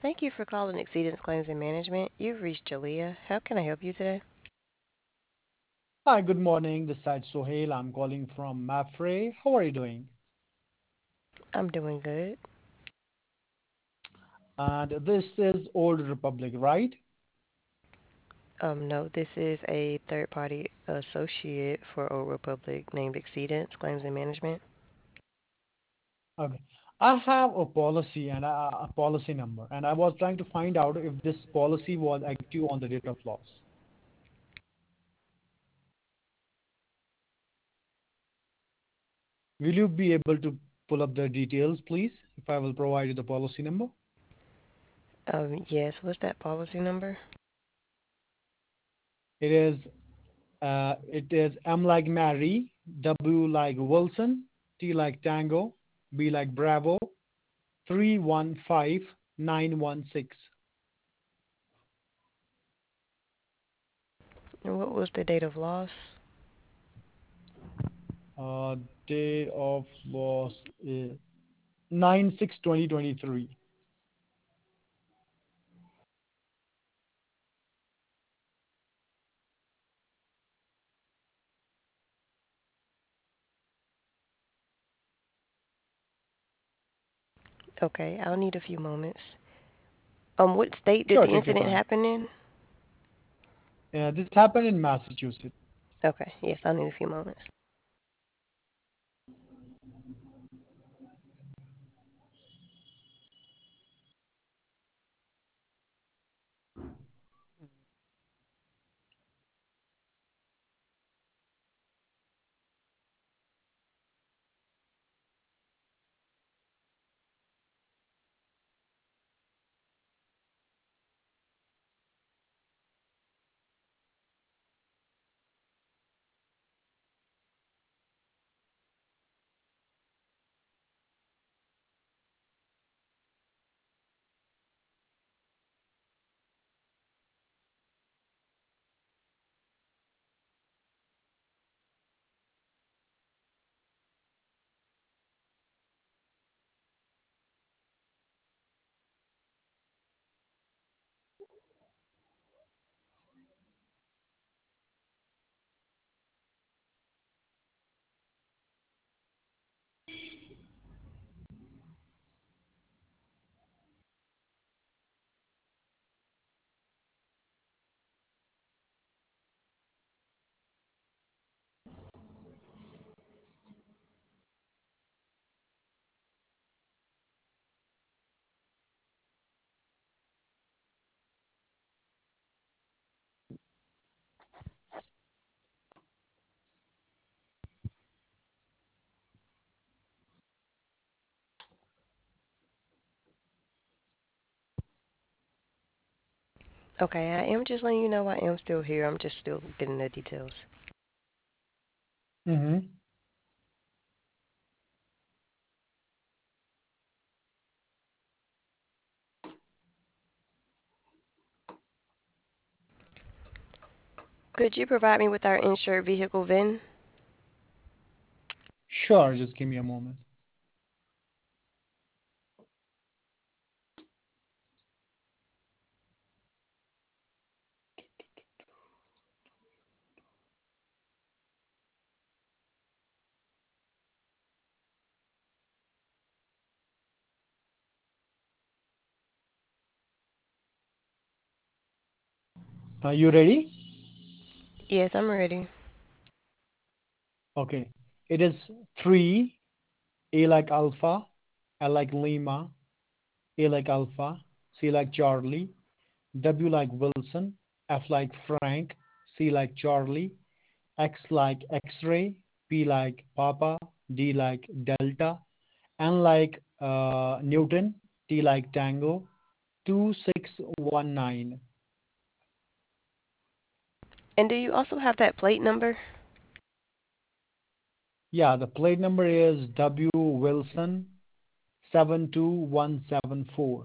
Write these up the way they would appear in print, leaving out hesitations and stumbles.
Thank you for calling Exceedance Claims and Management. You've reached Jalea. How can I help you today? Hi, good morning. This side Sohail. I'm calling from Mapfre. How are you doing? I'm doing good. And this is Old Republic, right? No, this is a third party associate for Old Republic named Exceedance Claims and Management. Okay. I have a policy and a policy number, and I was trying to find out if this policy was active on the date of loss. Will you be able to pull up the details, please, if I will provide you the policy number? Yes, what's that policy number? It is M like Mary, W like Wilson, T like Tango, B like Bravo, 315916. And what was the date of loss? Uh, Day of loss is 9/6/2023. Okay, I'll need a few moments. What state did Sure, the take your incident time. happen in? This happened in Massachusetts. Okay, yes, I'll need a few moments. Okay, I am just letting you know I am still here. I'm just still getting the details. Mm-hmm. Could you provide me with our insured vehicle VIN? Sure, just give me a moment. Are you ready? Yes, I'm ready. Okay. It is 3, A like Alpha, L like Lima, A like Alpha, C like Charlie, W like Wilson, F like Frank, C like Charlie, X like X-ray, P like Papa, D like Delta, N like Newton, T like Tango, 2619. And do you also have that plate number? Yeah, the plate number is W Wilson 72174.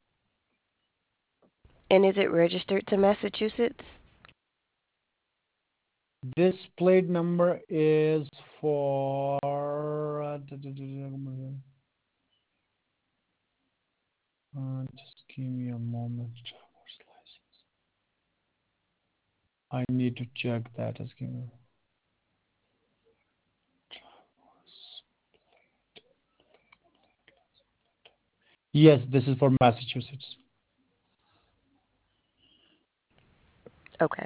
And is it registered to Massachusetts? This plate number is for just give me I need to check that. Just give me. Yes, this is for Massachusetts. Okay.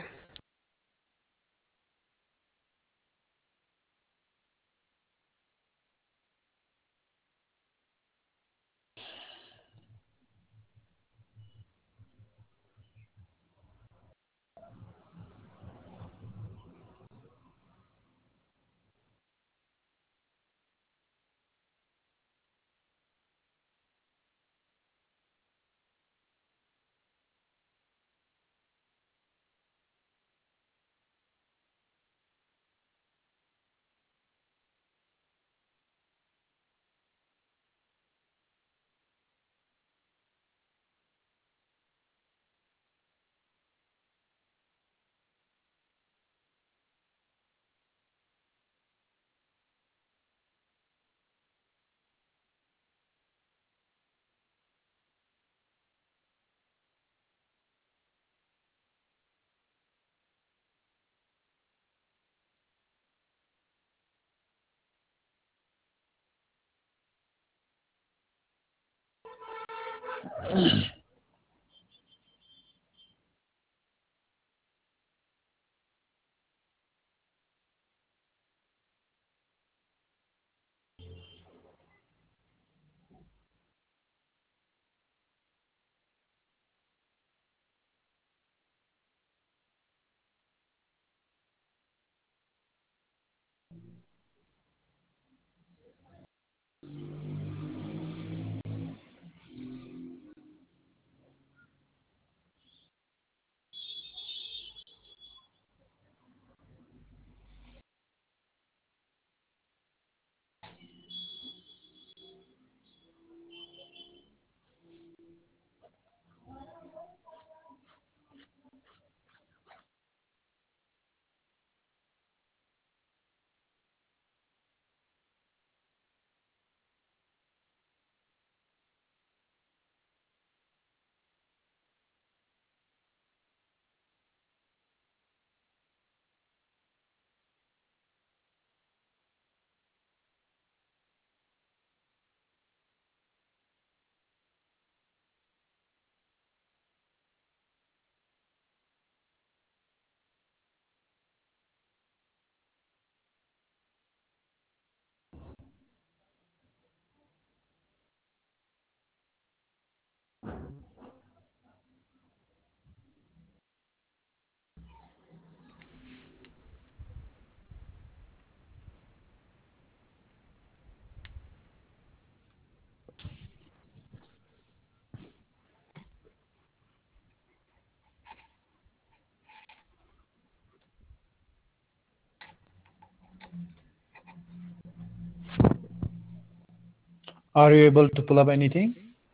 Are you able to pull up anything?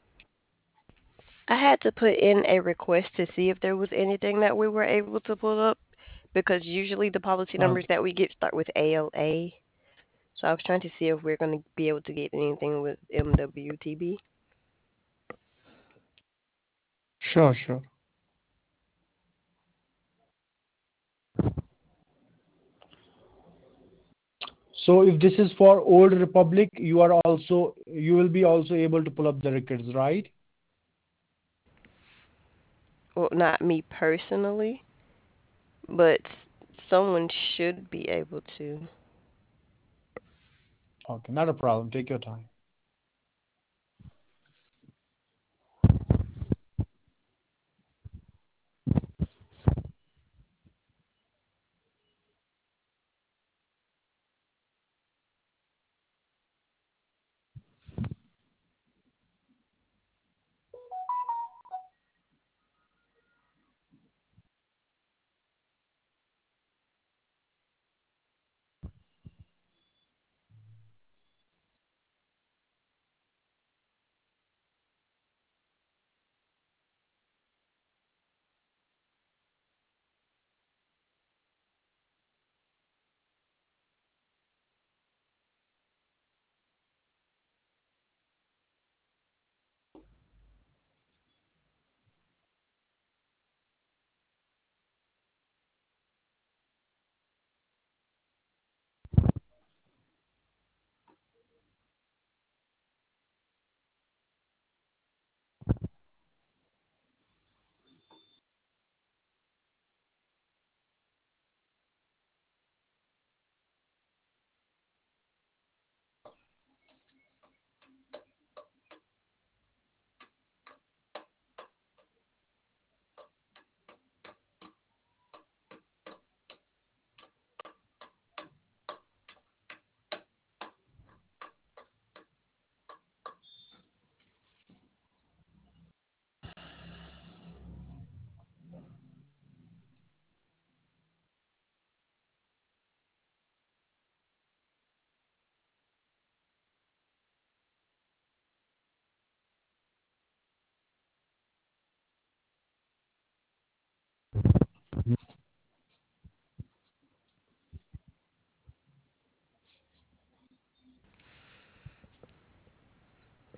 I had to put in a request to see if there was anything that we were able to pull up because usually the policy numbers Okay. that we get start with ALA. So I was trying to see if we're going to be able to get anything with MWTB. Sure, sure. So if this is for Old Republic, you will be also able to pull up the records, right? Well, not me personally, but someone should be able to. Okay, not a problem. Take your time.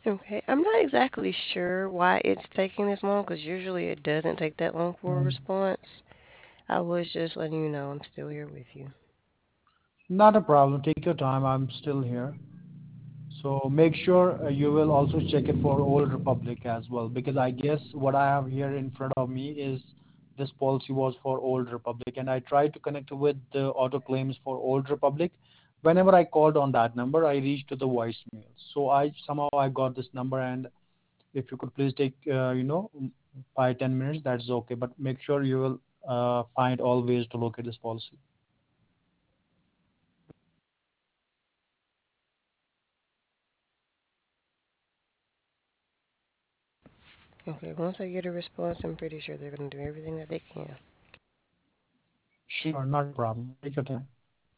Okay, I'm not exactly sure why it's taking this long because usually it doesn't take that long for a Mm. response. I was just letting you know I'm still here with you. Not a problem. Take your time. I'm still here. So make sure you will also check it for Old Republic as well, because I guess what I have here in front of me is this policy was for Old Republic, and I tried to connect with the auto claims for Old Republic. Whenever I called on that number, I reached to the voicemail. So I somehow I got this number, and if you could please take 5-10 minutes, that's okay. But make sure you will find all ways to locate this policy. Okay, once I get a response, I'm pretty sure they're going to do everything that they can. Sure, not a problem. Take your time.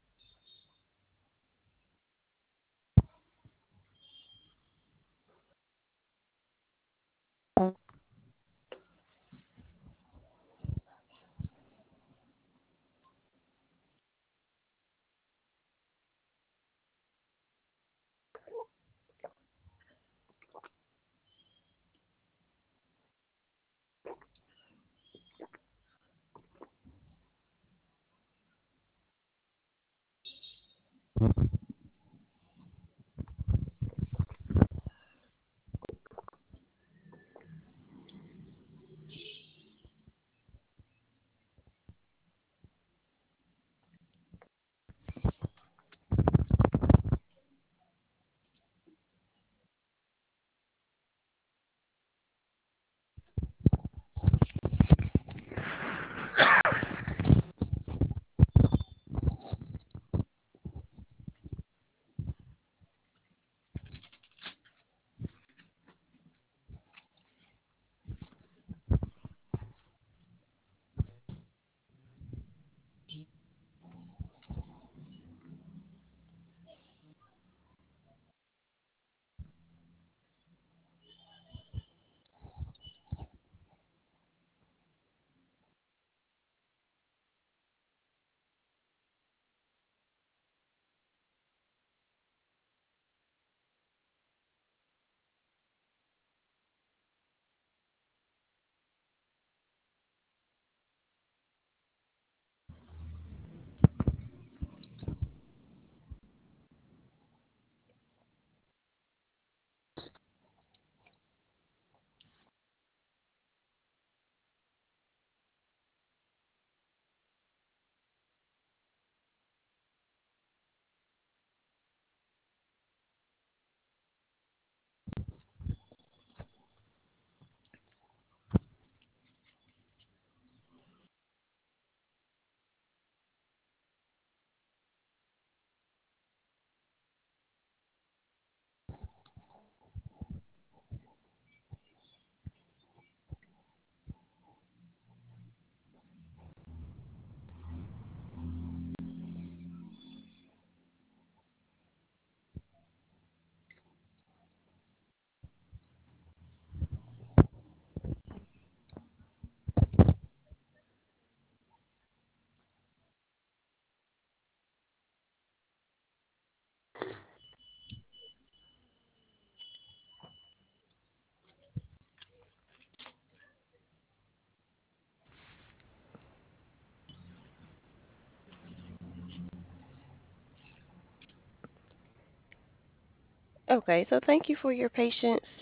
Okay, so thank you for your patience.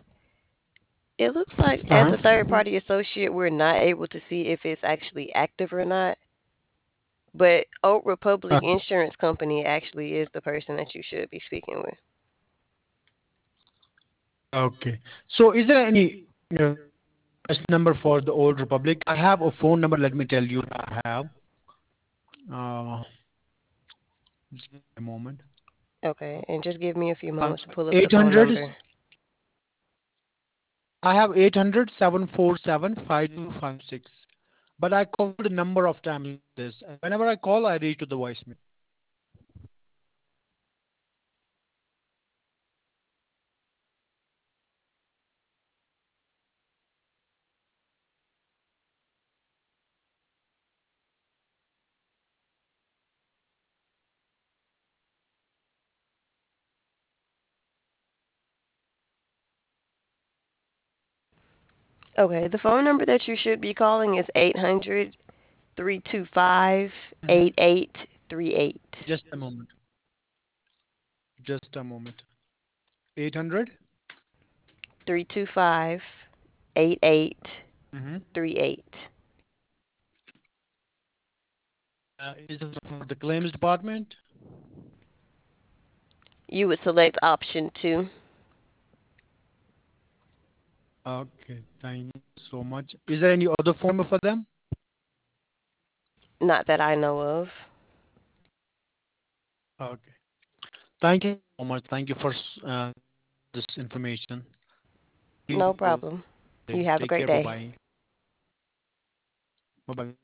It looks like as a third Uh-huh. party associate, we're not able to see if it's actually active or not. But Old Republic Insurance Company actually is the person that you should be speaking with. Okay. So is there any best number for the Old Republic? I have a phone number. Let me tell you. I have. Uh, just give me a moment. Okay, and just give me a few moments to pull up the Eight phone hundred. number. I have 800-747-5256. But I called a number of times like this. And whenever I call, I reach to the voicemail. Okay, the phone number that you should be calling is 800 325 Mhm. 8838. Just a moment. Just a moment. 800. 325 8838. Mm-hmm. Is it for the claims department? You would select option 2. Okay, thank you so much. Is there any other phone number for them? Not that I know of. Okay. Thank you so much. Thank you for this information. You No have a problem. good You day. have a Take great care. Bye day. bye. Bye bye.